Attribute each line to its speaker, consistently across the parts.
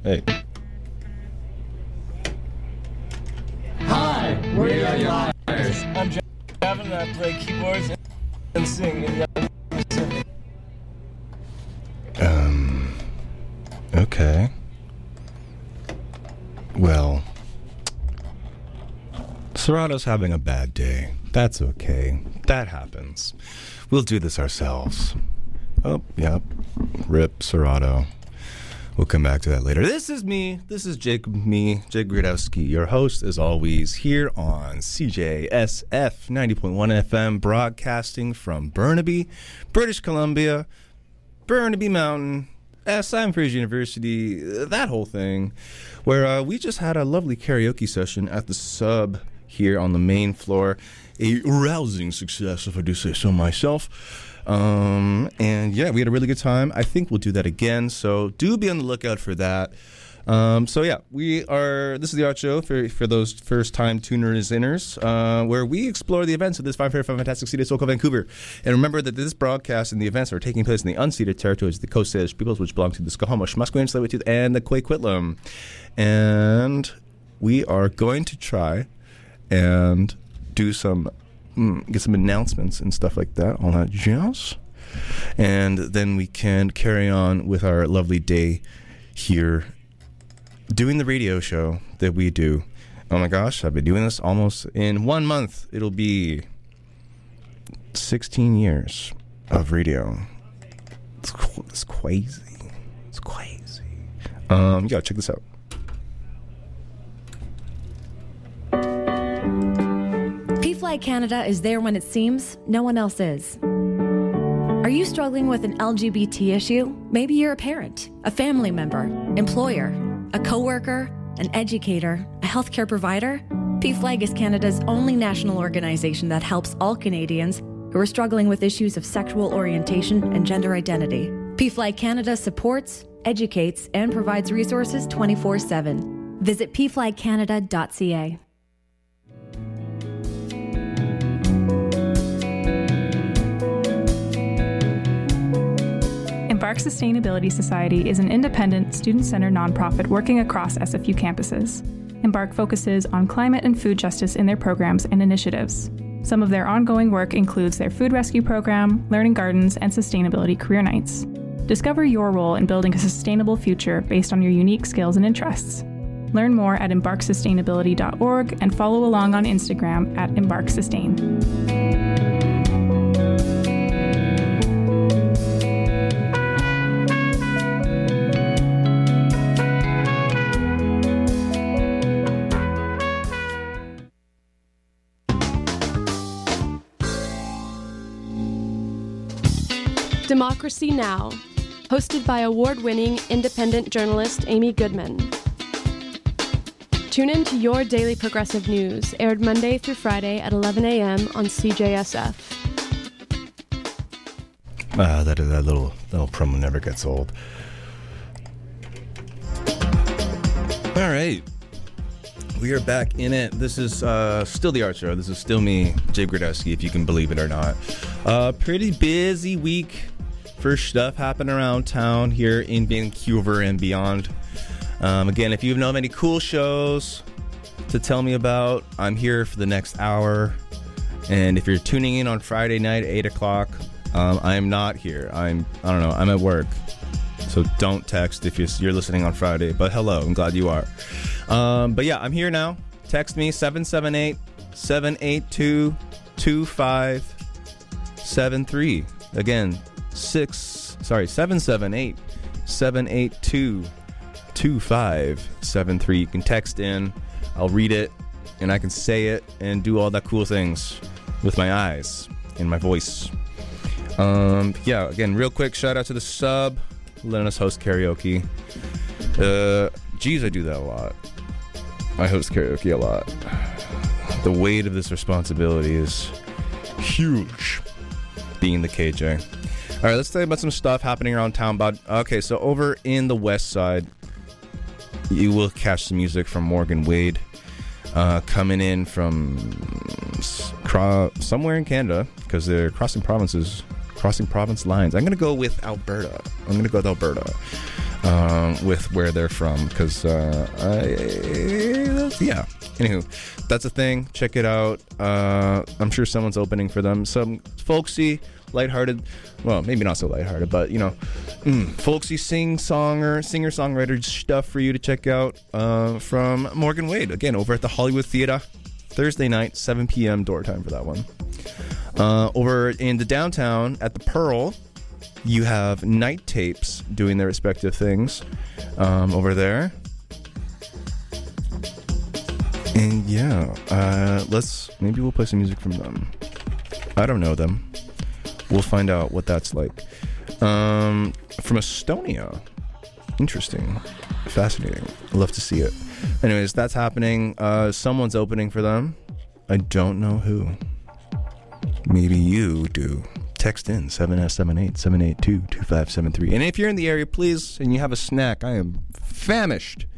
Speaker 1: Hey.
Speaker 2: Hi, we are your liars.
Speaker 3: I'm Javin and I play keyboards and sing in the Pacific.
Speaker 1: Okay. Well, Serato's having a bad day. That's okay. That happens. We'll do this ourselves. Oh, yep. Rip Serato. We'll come back to that later. This is me. This is Jake Gradowski, your host, as always, here on CJSF 90.1 FM, broadcasting from Burnaby, British Columbia, Burnaby Mountain, Simon Fraser University, that whole thing, where we just had a lovely karaoke session at the Sub here on the main floor. A rousing success, if I do say so myself. And yeah, we had a really good time. I think we'll do that again, so do be on the lookout for that. So yeah, this is the Art Show for those first-time tuners, inners, where we explore the events of this fine, fair, fantastic city of SoCal, Vancouver. And remember that this broadcast and the events are taking place in the unceded territories of the Coast Salish peoples, which belong to the Skokomish, Musqueam, Tsleil-Waututh, and the Coquitlam. And we are going to try and do get some announcements and stuff like that, all that jazz. And then we can carry on with our lovely day here doing the radio show that we do. Oh my gosh, I've been doing this almost in 1 month. It'll be 16 years of radio. It's crazy. It's crazy. You gotta check this out.
Speaker 4: PFLAG Canada is there when it seems no one else is. Are you struggling with an LGBT issue? Maybe you're a parent, a family member, employer, a coworker, an educator, a healthcare provider. PFLAG is Canada's only national organization that helps all Canadians who are struggling with issues of sexual orientation and gender identity. PFLAG Canada supports, educates, and provides resources 24/7. Visit pflagcanada.ca.
Speaker 5: Embark Sustainability Society is an independent, student-centered nonprofit working across SFU campuses. Embark focuses on climate and food justice in their programs and initiatives. Some of their ongoing work includes their food rescue program, learning gardens, and sustainability career nights. Discover your role in building a sustainable future based on your unique skills and interests. Learn more at embarksustainability.org and follow along on Instagram at embarksustain.
Speaker 6: Democracy Now!, hosted by award-winning independent journalist Amy Goodman. Tune in to Your Daily Progressive News, aired Monday through Friday at 11 a.m. on CJSF.
Speaker 1: That little promo never gets old. All right. We are back in it. This is still the Art Show. This is still me, Jake Gradowski, if you can believe it or not. Pretty busy week for stuff happening around town here in Vancouver and beyond. Again, if you know of any cool shows to tell me about, I'm here for the next hour. And if you're tuning in on Friday night at 8 o'clock, I am not here. I'm at work. So don't text if you're listening on Friday. But hello, I'm glad you are. But yeah, I'm here now. Text me 778-782-2573. Again, 778-782-2573. You can text in. I'll read it, and I can say it and do all that cool things with my eyes and my voice. Yeah, again, real quick, shout out to the Sub, letting us host karaoke. Geez, I do that a lot. I host karaoke a lot. The weight of this responsibility is huge, being the KJ. All right, let's tell you about some stuff happening around town. Okay, so over in the west side, you will catch some music from Morgan Wade coming in from somewhere in Canada, because they're crossing province lines. I'm going to go with Alberta. with where they're from, because yeah. Anywho, that's a thing. Check it out. I'm sure someone's opening for them. Some folksy, lighthearted, well, maybe not so lighthearted, but folksy singer-songwriter stuff for you to check out from Morgan Wade. Again, over at the Hollywood Theatre, Thursday night, 7 p.m. door time for that one. Over in the downtown at the Pearl, you have Night Tapes doing their respective things over there. And yeah, maybe we'll play some music from them. I don't know them. We'll find out what that's like. From Estonia. Interesting. Fascinating. I'd love to see it. Anyways, that's happening. Someone's opening for them. I don't know who. Maybe you do. Text in 7S78-782-2573. And if you're in the area, please, and you have a snack, I am famished.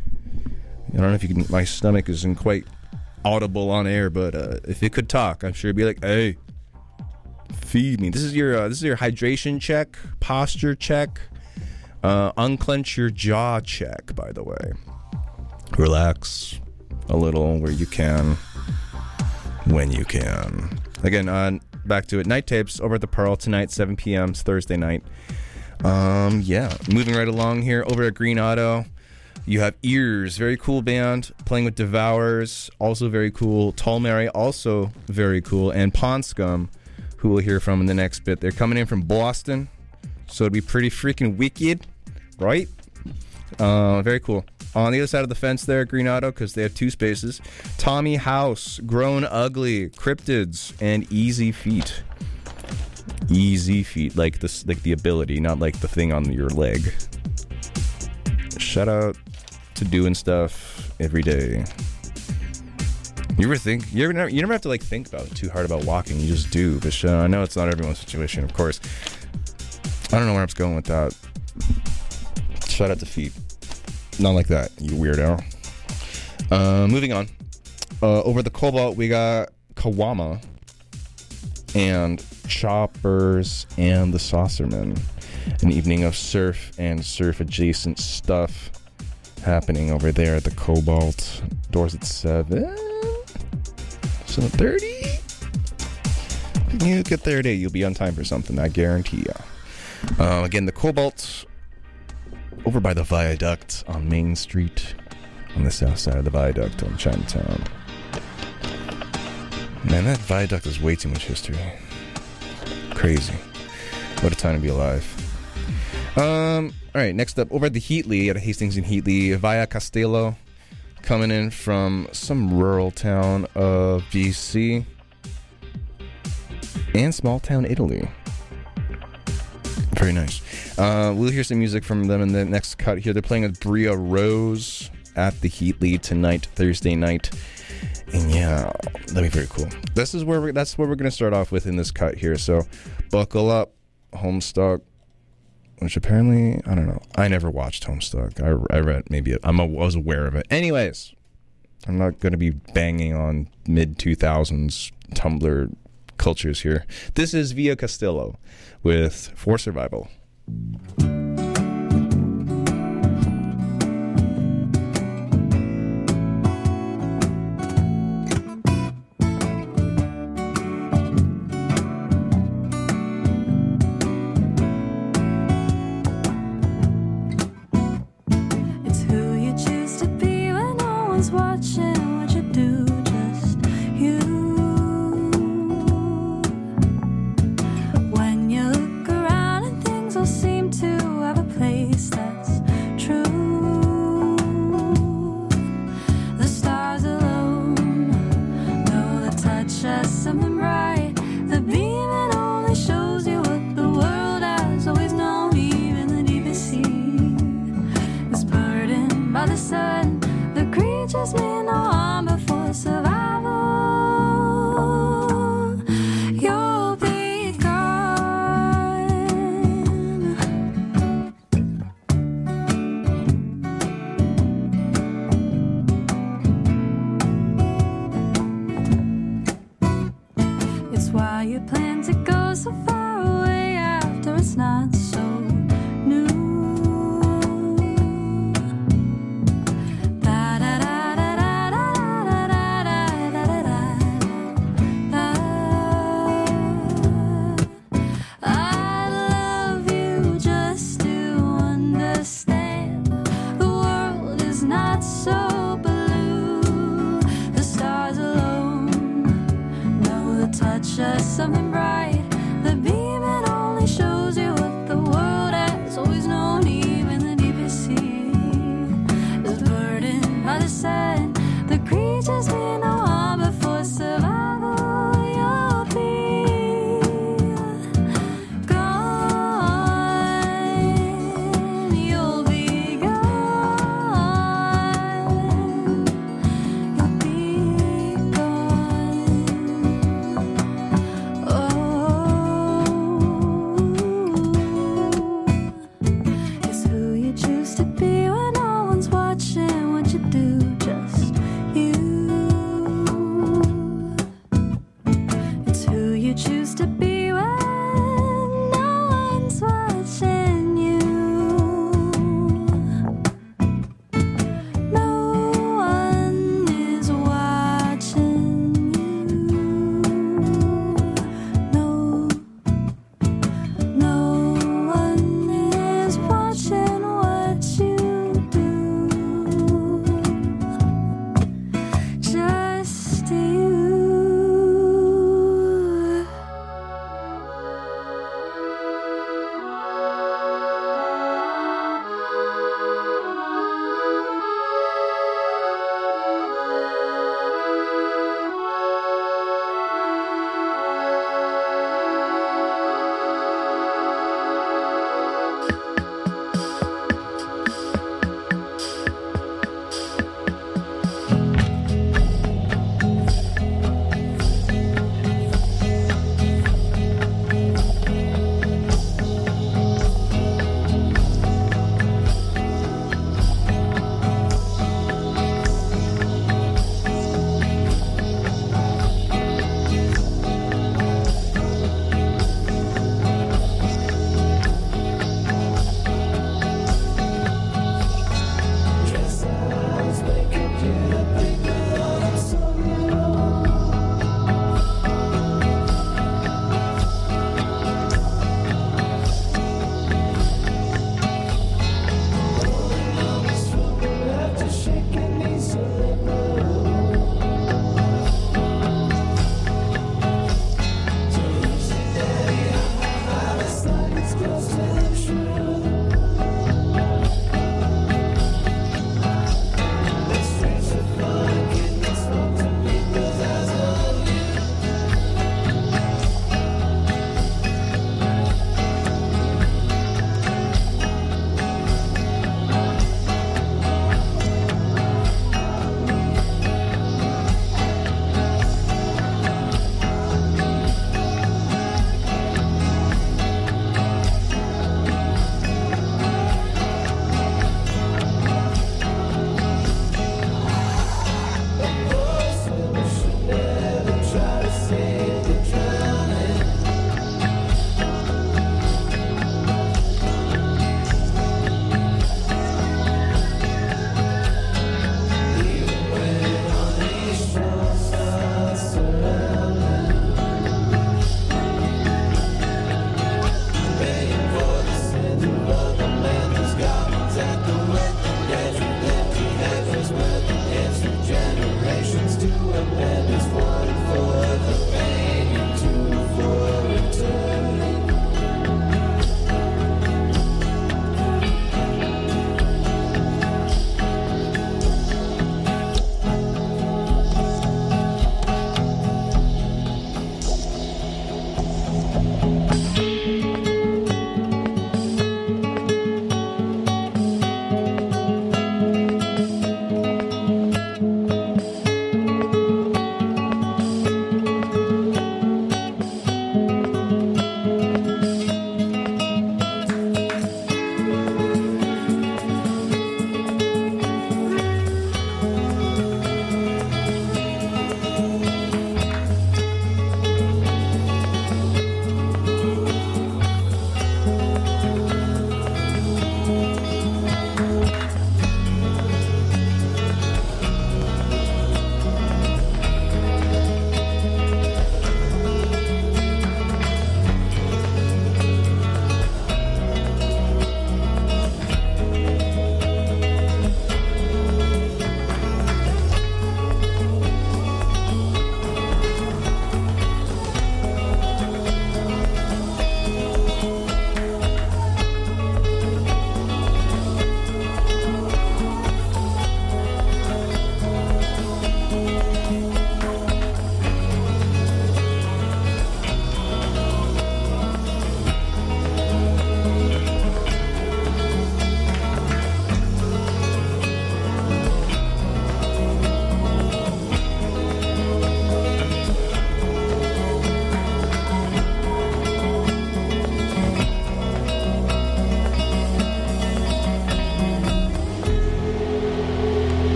Speaker 1: I don't know if you can. My stomach isn't quite audible on air, but if it could talk, I'm sure it'd be like, "Hey, feed me." This is your hydration check, posture check, unclench your jaw check. By the way, relax a little where you can, when you can. Again, back to it. Night Tapes over at the Pearl tonight, 7 p.m. It's Thursday night. Yeah, moving right along here over at Green Auto. You have Ears, very cool band, playing with Devours, also very cool. Tall Mary, also very cool. And Pond Scum, who we'll hear from in the next bit. They're coming in from Boston, so it'd be pretty freaking wicked, right? Very cool. On the other side of the fence there at Green Auto, because they have two spaces, Tommy House, Grown Ugly, Cryptids, and Easy Feet. Easy Feet, like the ability, not like the thing on your leg. Shout out to doing stuff every day. You never have to like think about it too hard about walking. You just do. But I know it's not everyone's situation, of course. I don't know where I'm going with that. Shout out to feet. Not like that, you weirdo. Moving on. Over the Cobalt, we got Kawama and Choppers and the Saucermen. An evening of surf and surf-adjacent stuff happening over there at the Cobalt. Doors at 7:30. You get there today, you'll be on time for something, I guarantee you. Again, the Cobalt over by the Viaduct on Main Street, on the south side of the Viaduct on Chinatown. Man, that Viaduct has way too much history. Crazy. What a time to be alive. Alright, next up, over at the Heatley, at Hastings and Heatley, Via Castello, coming in from some rural town of BC and small town Italy. Very nice. We'll hear some music from them in the next cut here. They're playing with Bria Rose at the Heatley tonight, Thursday night. And yeah, that'll be very cool. That's where we're going to start off with in this cut here. So buckle up, Homestuck. Which apparently, I don't know. I never watched Homestuck. I read maybe I was aware of it. Anyways, I'm not going to be banging on mid-2000s Tumblr cultures here. This is Via Castillo with For Survival.
Speaker 7: Watching what you do, just you. When you look around and things all seem to have a place that's true. The stars alone know the touch as something bright. The beam it only shows you what the world has always known. Even the deepest sea is burdened by the sun. The creatures mean no harm before survival. You'll be gone. It's why you plan to go so far away after it's not so new.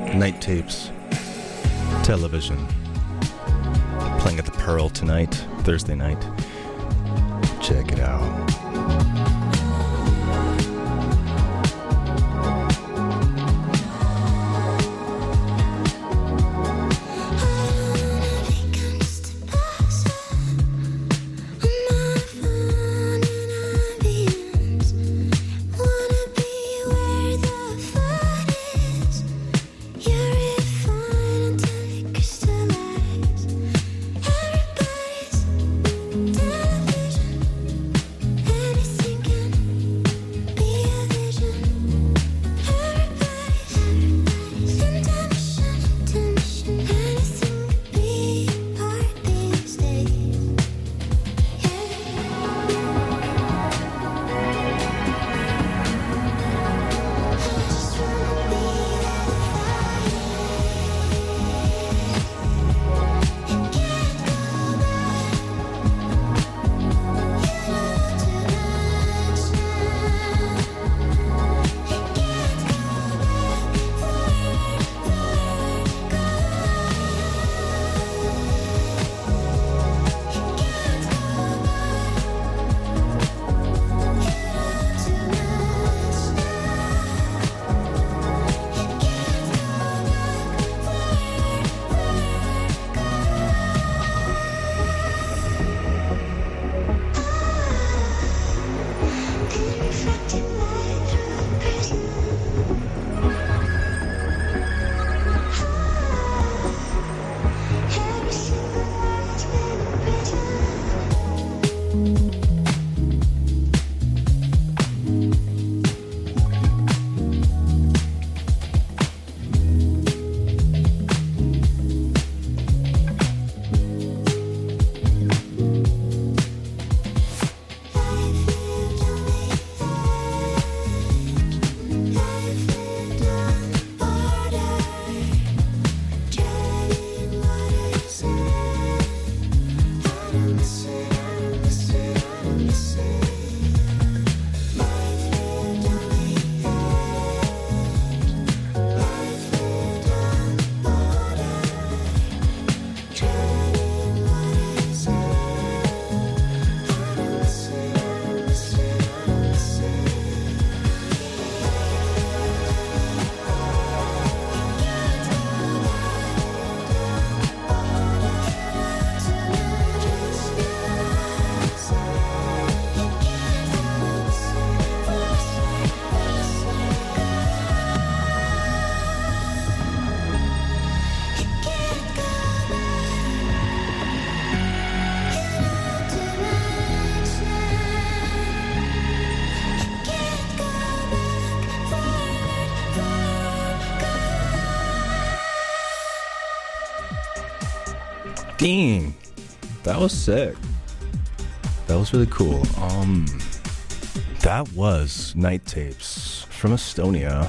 Speaker 1: Night Tapes, Television. Playing at the Pearl tonight, Thursday night. Check it out. Dang, that was sick. That was really cool. That was Night Tapes from Estonia,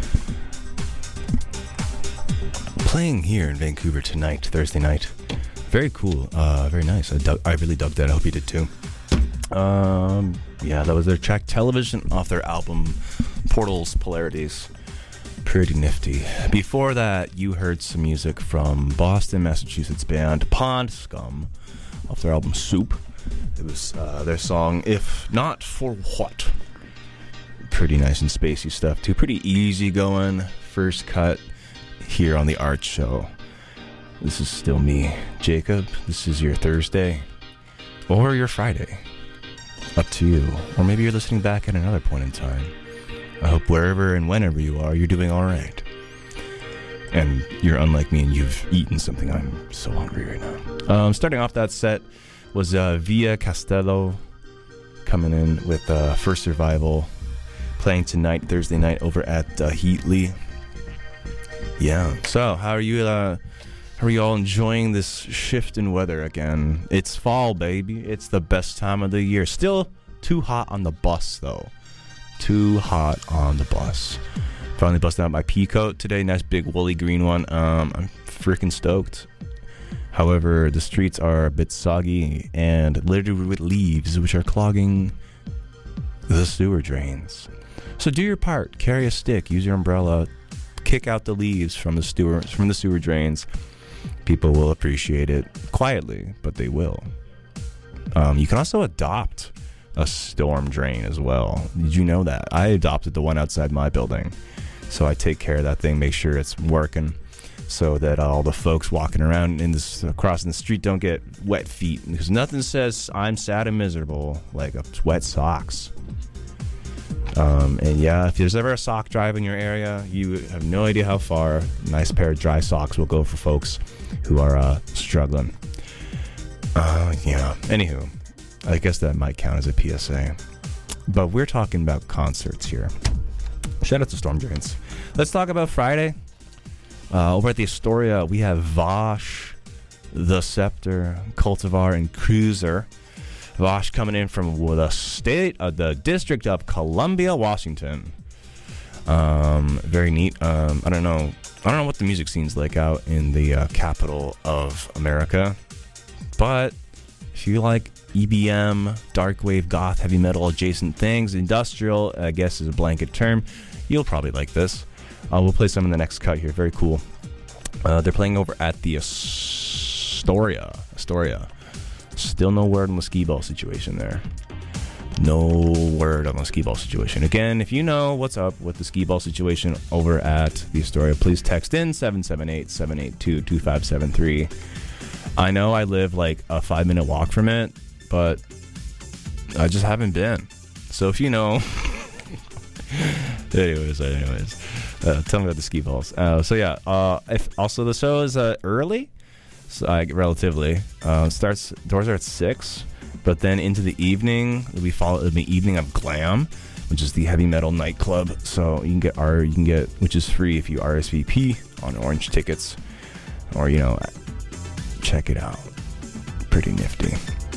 Speaker 1: playing here in Vancouver tonight, Thursday night. Very cool. Very nice. I really dug that. I hope you did too. Yeah, that was their track Television off their album Portals Polarities. Pretty nifty. Before that, you heard some music from Boston, Massachusetts band Pond Scum off their album Soup. It was their song If Not For What. Pretty nice and spacey stuff too. Pretty easy going. First cut here on the Art Show. This is still me, Jacob. This is your Thursday or your Friday. Up to you. Or maybe you're listening back at another point in time. I hope wherever and whenever you are, you're doing all right. And you're unlike me and you've eaten something. I'm so hungry right now. Starting off that set was Via Castello coming in with First Survival, playing tonight, Thursday night, over at Heatley. Yeah. So, how are you all enjoying this shift in weather again? It's fall, baby. It's the best time of the year. Still too hot on the bus, though. Too hot on the bus. Finally busted out my pea coat today. Nice big woolly green one. I'm freaking stoked. However, the streets are a bit soggy and littered with leaves, which are clogging the sewer drains. So do your part. Carry a stick. Use your umbrella. kick out the leaves from the sewer drains. People will appreciate it quietly, but they will. You can also adopt a storm drain as well. Did you know that? I adopted the one outside my building. So I take care of that thing, make sure it's working, so that all the folks walking around crossing the street don't get wet feet. Because nothing says I'm sad and miserable like wet socks. And yeah, if there's ever a sock drive in your area, you have no idea how far a nice pair of dry socks will go for folks who are struggling. Yeah. Anywho, I guess that might count as a PSA. But we're talking about concerts here. Shout out to Storm Drains. Let's talk about Friday. Over at the Astoria, we have Vosh, The Scepter, Cultivar, and Cruiser. Vosh coming in from the District of Columbia, Washington. Very neat. I don't know what the music scene's like out in the capital of America, but if you like EBM, dark wave, goth, heavy metal adjacent things, industrial, I guess is a blanket term, you'll probably like this. We'll play some in the next cut here. Very cool. They're playing over at the Astoria. Still no word on the skee ball situation there. No word on the skee ball situation. Again, if you know what's up with the skee ball situation over at the Astoria, please text in 778-782-2573. I know I live like a 5-minute walk from it, but I just haven't been. So if you know... anyways, tell me about the skee balls. So yeah, if also the show is early, so relatively. Doors are at 6, but then into the evening we follow the evening of Glam, which is the heavy metal nightclub. So you can get which is free if you RSVP on Orange Tickets, or check it out. Pretty nifty.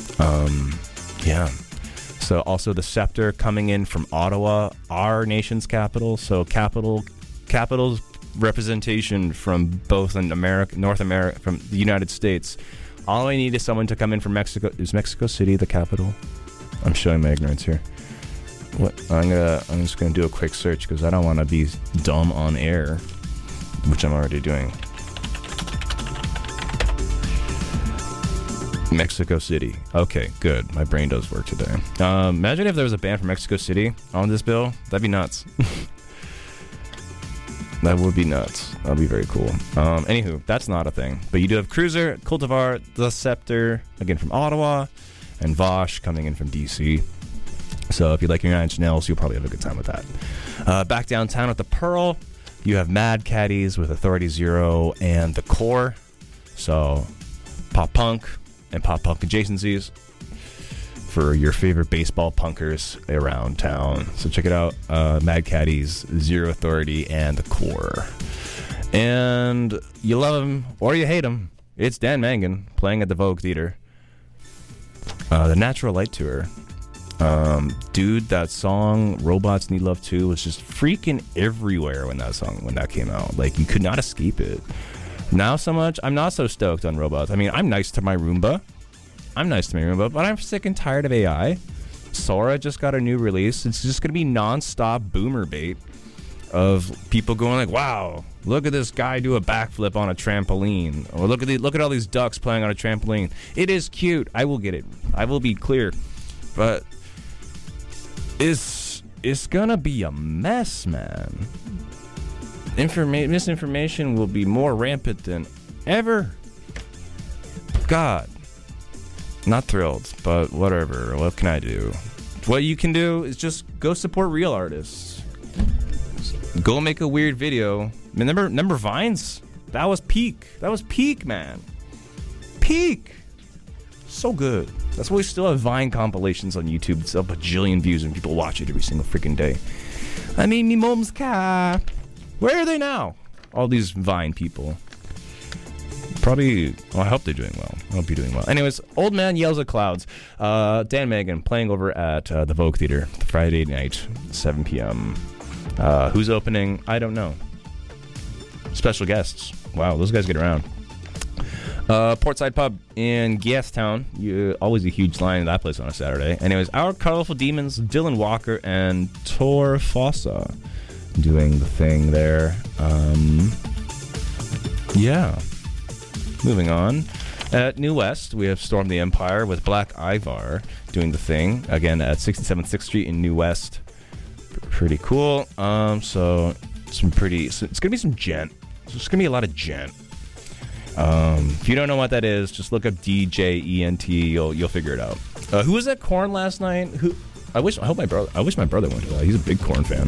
Speaker 1: Yeah. So also the Scepter coming in from Ottawa, our nation's capital. So capital's representation from both in America, North America, from the United States. All I need is someone to come in from Mexico. Is Mexico City the capital? I'm showing my ignorance here. What? I'm just gonna do a quick search because I don't want to be dumb on air, which I'm already doing. Mexico City. Okay, good. My brain does work today. Imagine if there was a band from Mexico City on this bill. That'd be nuts. That would be nuts. That'd be very cool. Anywho, that's not a thing. But you do have Cruiser, Cultivar, The Scepter, again from Ottawa, and Vosh coming in from DC. So if you like your 9 Inch Nails, you'll probably have a good time with that. Back downtown at the Pearl, you have Mad Caddies with Authority Zero and The Core. So pop punk and pop punk adjacencies for your favorite baseball punkers around town. So check it out. Mad Caddies, Zero Authority, and The Core. And you love him or you hate him. It's Dan Mangan playing at the Vogue Theater. The Natural Light Tour. Dude, that song Robots Need Love Too was just freaking everywhere when that came out. Like, you could not escape it. Now so much, I'm not so stoked on robots. I mean, I'm nice to my Roomba, but I'm sick and tired of AI. Sora just got a new release. It's just going to be non-stop boomer bait of people going like, wow, look at this guy do a backflip on a trampoline. Or look at all these ducks playing on a trampoline. It is cute. I will get it. I will be clear. But it's going to be a mess, man. Misinformation will be more rampant than ever. God. Not thrilled, but whatever. What can I do? What you can do is just go support real artists. Go make a weird video. Remember Vines? That was peak, man. Peak. So good. That's why we still have Vine compilations on YouTube. It's up a bajillion views and people watch it every single freaking day. I mean, me mom's car. Where are they now? All these Vine people. Probably, I hope they're doing well. I hope you're doing well. Anyways, Old Man Yells at Clouds. Dan Mangan playing over at the Vogue Theater Friday night, 7 p.m. Who's opening? I don't know. Special guests. Wow, those guys get around. Portside Pub in Gastown. Always a huge line in that place on a Saturday. Anyways, Our Colorful Demons, Dylan Walker, and Tor Fossa. doing the thing there. Yeah. Moving on. At New West, we have Storm the Empire with Black Ivar doing the thing. Again, at 67th 6th Street in New West. Pretty cool. So it's going to be some gent. So it's going to be a lot of gent. If you don't know what that is, just look up DJENT. You'll figure it out. Who was at Korn last night? I wish my brother went to that. He's a big Korn fan.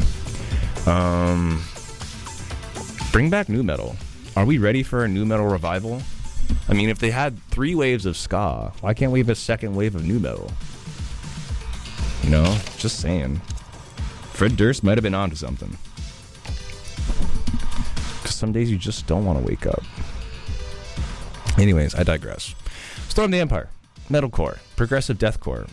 Speaker 1: Bring back nu metal. Are we ready for a nu metal revival? I mean, if they had 3 waves of ska, why can't we have a second wave of nu metal? You know, just saying. Fred Durst might have been onto something. Because some days you just don't want to wake up. Anyways, I digress. Storm the Empire, metalcore, progressive deathcore.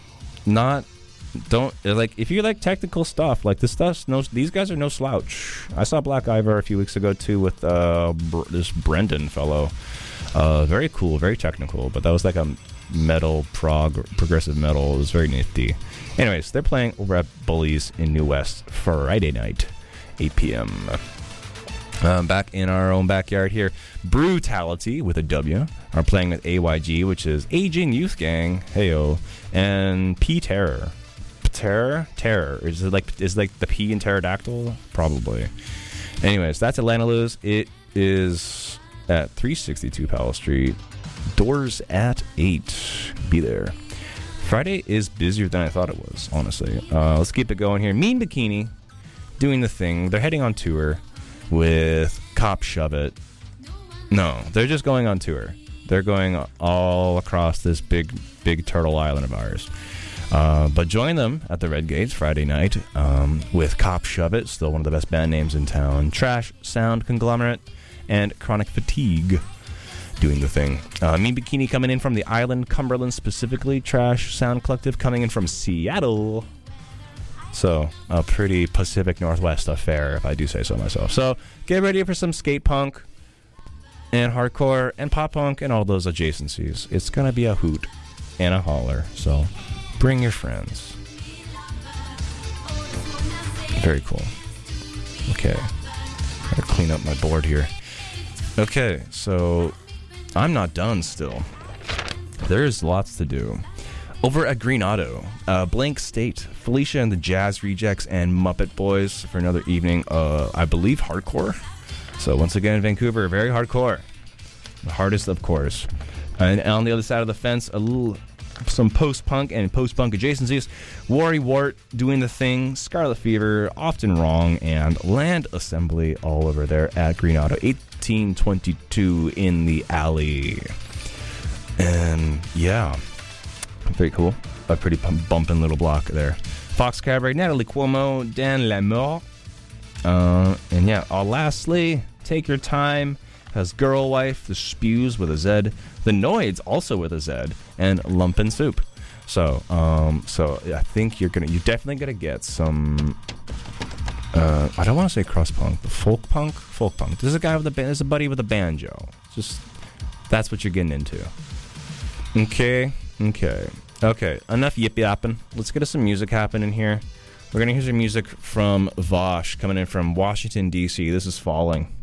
Speaker 1: If you like technical stuff, like this stuff, these guys are no slouch. I saw Black Ivar a few weeks ago too with this Brendan fellow. Very cool, very technical, but that was like a metal progressive metal. It was very nifty. Anyways, they're playing over at Bullies in New West Friday night, 8 p.m. Back in our own backyard here, Brutality with a W are playing with AYG, which is Aging Youth Gang, heyo, and P-Terror. Terror. Is it like the P in pterodactyl? Probably. Anyways, that's Atlanta Luz. It is at 362 Powell Street. Doors at 8. Be there. Friday is busier than I thought it was, honestly. Let's keep it going here. Mean Bikini doing the thing. They're heading on tour with Cop Shove It. No, they're just going on tour. They're going all across this big turtle island of ours. But join them at the Red Gates Friday night with Cop Shove It, still one of the best band names in town, Trash Sound Conglomerate, and Chronic Fatigue doing the thing. Mean Bikini coming in from the island, Cumberland specifically, Trash Sound Collective coming in from Seattle. So, a pretty Pacific Northwest affair, if I do say so myself. So, get ready for some skate punk and hardcore and pop punk and all those adjacencies. It's going to be a hoot and a holler. So, bring your friends. Very cool. Okay. Gotta clean up my board here. Okay, so I'm not done still. There's lots to do. Over at Green Auto, Blank State, Felicia and the Jazz Rejects, and Muppet Boys for another evening. I believe hardcore. So once again, Vancouver, very hardcore. The hardest, of course. And on the other side of the fence, some post-punk and post-punk adjacencies. Worry Wart doing the thing, Scarlet Fever, Often Wrong, and Land Assembly all over there at Green Auto, 1822 in the alley. And yeah, very cool. A pretty bumping little block there. Fox Cabaret, Natalie Cuomo, Dan Lamour. And yeah, lastly, Take Your Time has Girl Wife, The Spews with a Z, The Noids also with a Z, and Lumpin' Soup. So I think you're definitely gonna get some. I don't want to say cross punk, but folk punk. There's a guy with there's a buddy with a banjo. Just that's what you're getting into. Okay. Enough yip yapping. Let's get us some music happening here. We're gonna hear some music from Vosh coming in from Washington D.C. This is Falling.